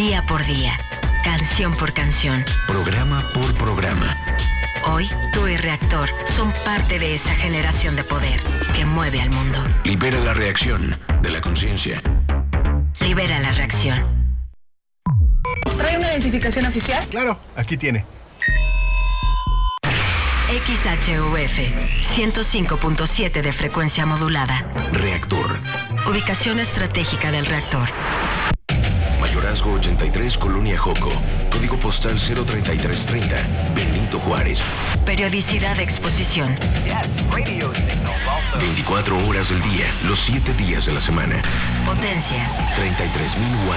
día por día, canción por canción, programa por programa. Hoy, tú y Reactor son parte de esa generación de poder que mueve al mundo. Libera la reacción de la conciencia. Libera la reacción. ¿Trae una identificación oficial? Claro, aquí tiene. XHUF 105.7 de frecuencia modulada. Reactor. Ubicación estratégica del reactor. Mayorazgo 83, Colonia Joco. Código postal 03330, Benito Juárez. Periodicidad de exposición. 24 horas del día, los 7 días de la semana. Potencia. 33,000 watts.